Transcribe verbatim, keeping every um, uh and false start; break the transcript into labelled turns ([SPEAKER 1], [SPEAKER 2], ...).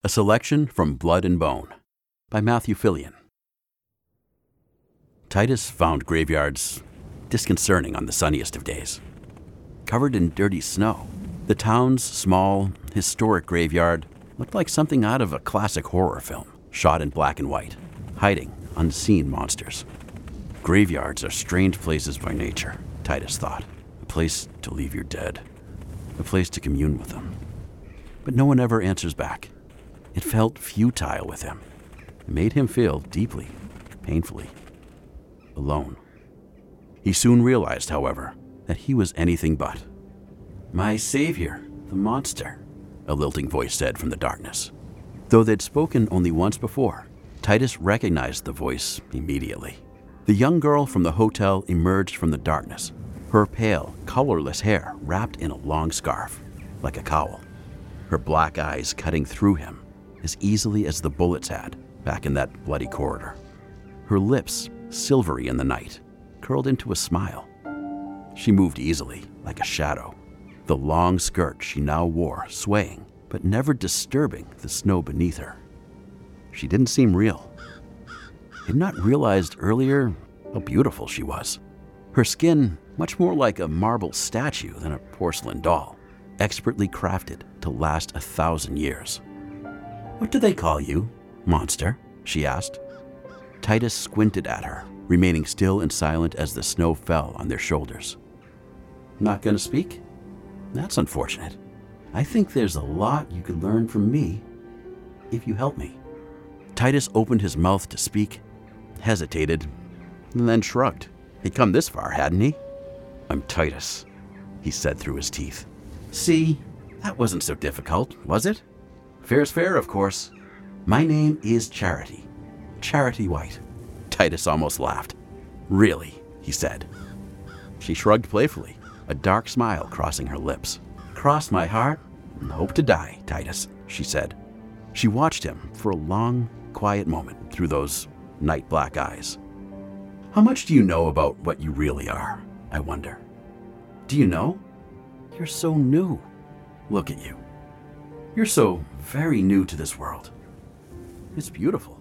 [SPEAKER 1] A selection from Blood and Bone by Matthew Fillion. Titus found graveyards disconcerting on the sunniest of days. Covered in dirty snow, the town's small, historic graveyard looked like something out of a classic horror film, shot in black and white, hiding unseen monsters. Graveyards are strange places by nature, Titus thought. A place to leave your dead. A place to commune with them. But no one ever answers back. It felt futile with him. It made him feel deeply, painfully, alone. He soon realized, however, that he was anything but. "My savior, the monster," a lilting voice said from the darkness. Though they'd spoken only once before, Titus recognized the voice immediately. The young girl from the hotel emerged from the darkness, her pale, colorless hair wrapped in a long scarf, like a cowl, her black eyes cutting through him as easily as the bullets had back in that bloody corridor. Her lips, silvery in the night, curled into a smile. She moved easily, like a shadow, the long skirt she now wore swaying, but never disturbing the snow beneath her. She didn't seem real. He'd not realized earlier how beautiful she was. Her skin much more like a marble statue than a porcelain doll, expertly crafted to last a thousand years. "What do they call you, monster?" she asked. Titus squinted at her, remaining still and silent as the snow fell on their shoulders. "Not gonna speak? That's unfortunate. I think there's a lot you could learn from me if you help me." Titus opened his mouth to speak, hesitated, and then shrugged. He'd come this far, hadn't he? "I'm Titus," he said through his teeth. "See, that wasn't so difficult, was it? Fair's fair, of course. My name is Charity. Charity White." Titus almost laughed. "Really?" he said. She shrugged playfully, a dark smile crossing her lips. "Cross my heart and hope to die, Titus," she said. She watched him for a long, quiet moment through those night black eyes. "How much do you know about what you really are, I wonder? Do you know? You're so new. Look at you. You're so very new to this world. It's beautiful."